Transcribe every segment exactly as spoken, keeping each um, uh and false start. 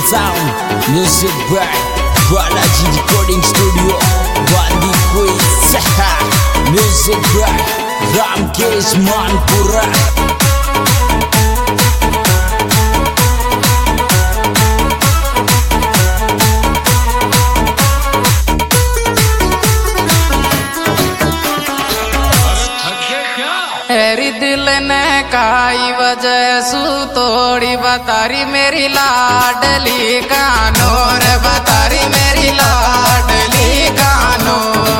sound, music by Balaji Recording Studio, Bandi Quiz, music by Ramkesh Manpura. तेरी दिल ने काई वजह सू तोड़ी बतारी मेरी लाडली कानो रे बतारी मेरी लाडली कानो।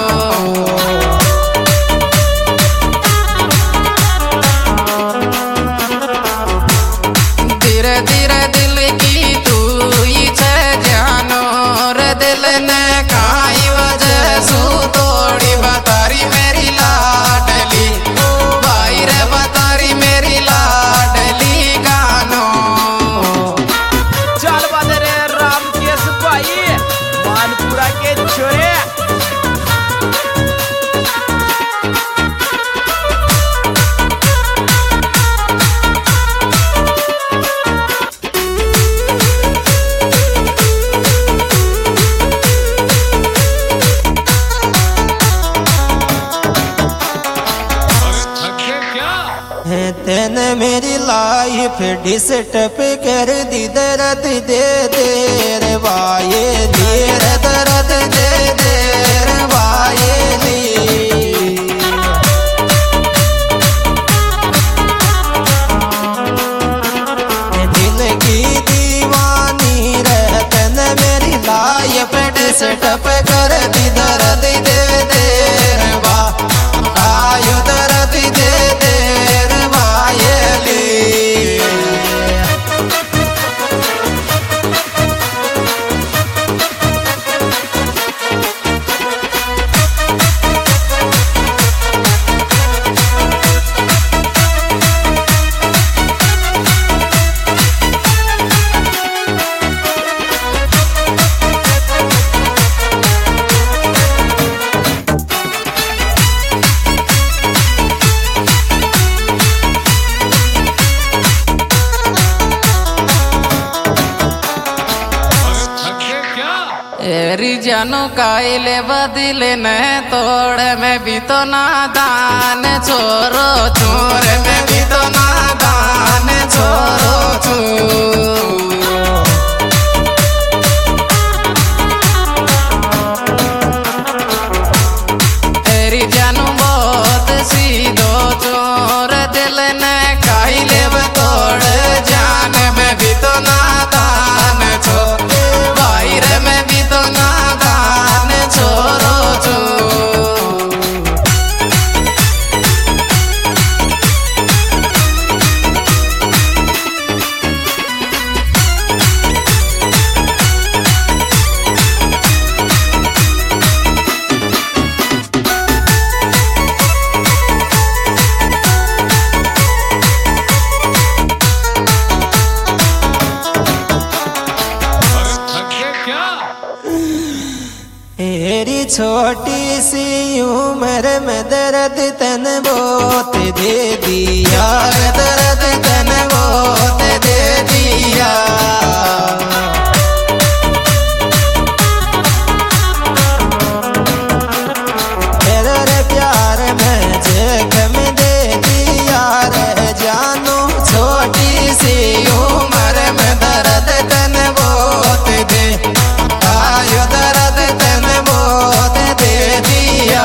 धीरे धीरे दिल की तू ही छे जानो रे दिल ने काई वजह सू तोड़ी बतारी मेरी लाडली तेने मेरी लाइफ डिस्टर्ब कर दी, दर्द दे दे रे वाये नीर दर्द दे दे रे वाये नी। दिल की दीवानी रे तेने मेरी लाइफ डिस्टर्ब कर दी, दर्द दे दे रे वाये दर्द दे दे एरी जानो काइले बदिले न तोड़ में भी तो नादान छोरो चोर में भी तो नादान छोरो चोर। एरी जानो बहुत सीधो चोर दिल ने काइले तोड़ जान में भी तो नादान छोर बाहर में भी तो नादान छोरो चोर। तेरी छोटी सी उम्र में दर्द तन बहुत दे दिया, दर्द तन बहुत दे दिया। तेरे प्यार में जख्म दे दिया रे जानू, छोटी सी उम्र में दर्द तन बहुत दे आयो दर्द तन बहुत दे दिया।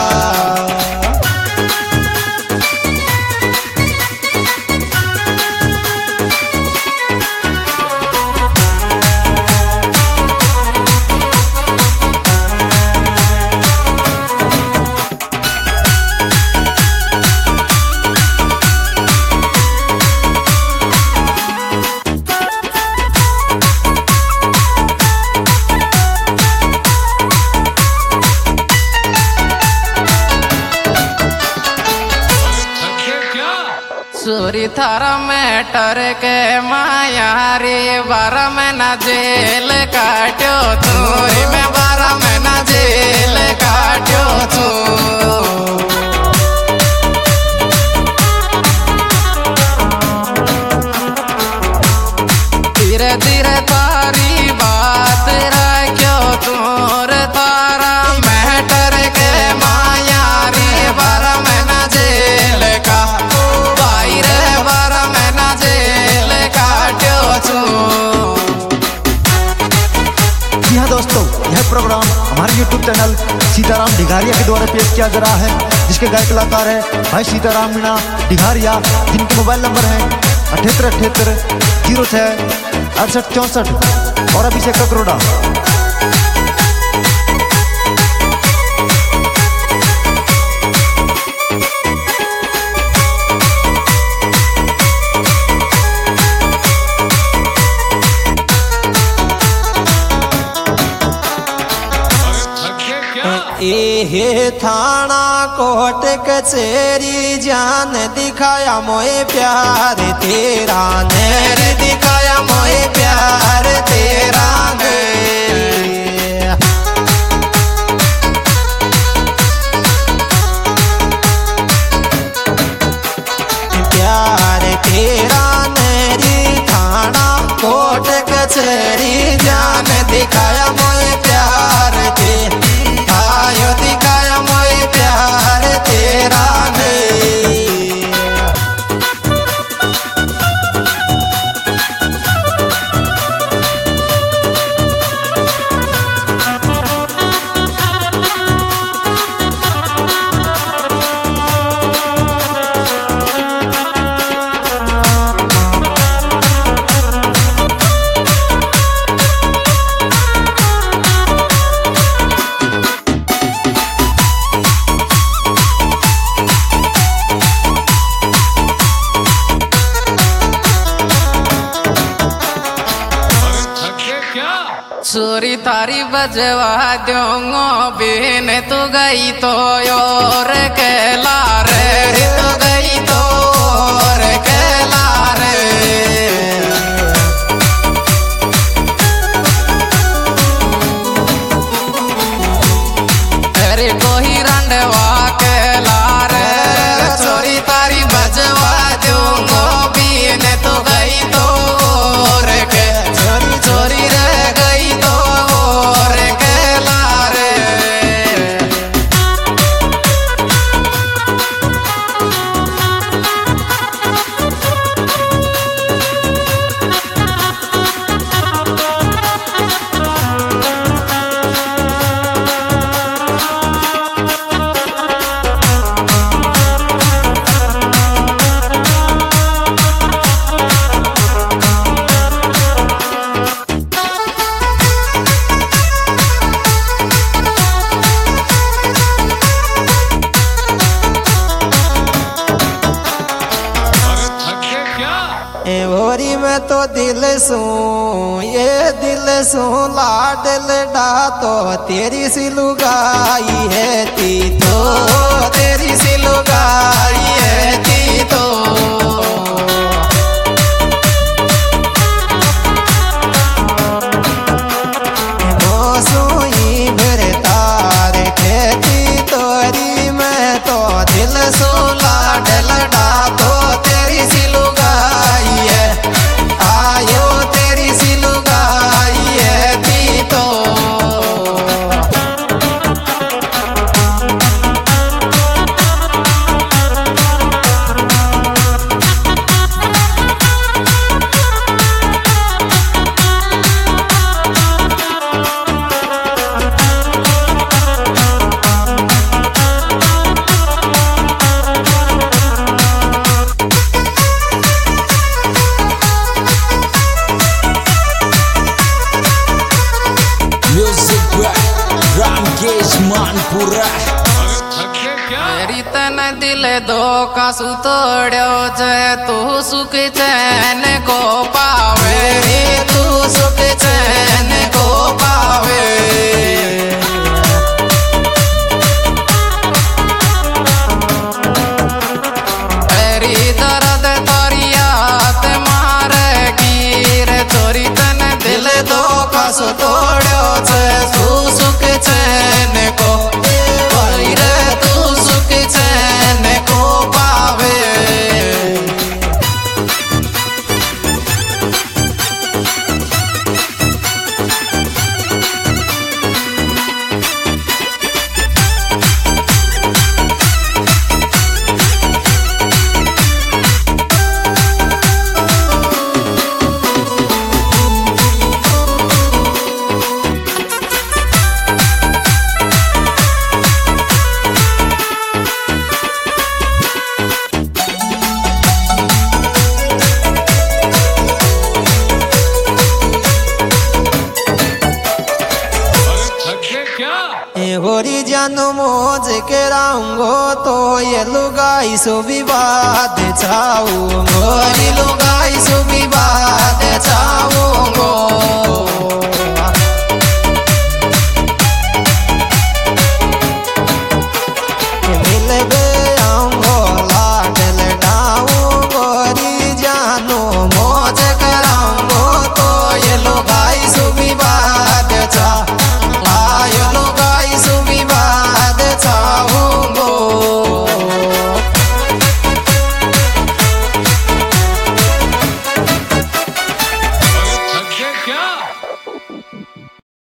सूरी थारा मैटर के माया रे बारह महीना जेल काट्यो तोरी में बारह महीना जेल काट्यो तू। धीरे धीरे तारी चैनल सीताराम ढिघारिया के द्वारा पेश किया जा रहा है, जिसके गायक कलाकार है भाई सीताराम मीणा ढिघारिया, जिनके मोबाइल नंबर है अठहत्तर अठहत्तर जीरो छः अड़सठ चौंसठ और अभिषेक ककरोड़ा। ए थाना कोट कचेरी जान दिखाया मोए प्यार तेरा, नैर दिखाया मोए प्यार तेरा गे। प्यार तेरा नैरी थाना कोट कचेरी जान दिखाया मोए प्यार तेरा, आयो दिखाया मोए प्यार तेरा गे। चोरी तारी बजवा दूंगो बिन तू गई तो और कहला रे, तो गई तो और कहला रे। अरे कोई रंडवा कहला रे, चोरी तारी बजवा दूंगो बिन तू गई तो और के चोरी चोरी रे एवरी में तो दिल सू ये दिल सू लाडल डा तो तेरी सी लुगाई है ती तो, तेरी सी लुगाई है ती तो। मोसुई मेरे तार खेती तोरी में तो दिल सू लाडल डा तो तेरी सी लुगाई है, आयो तेरी सी लुगाई है ती तो। मेरी तन दिल दो का सुतोड़ो जे तू सुख चैन को पावे, तू सुख चैन को पावे। तेरी दर्द तारी याद मारे गिर, चोरी तन दिल दो का सुतोड़ो जे तू सुख चैन को रहूंगो तो ये लुगाई सो विवाद चाहूंगो, ये लुगाई सो विवाद चाहूंगो।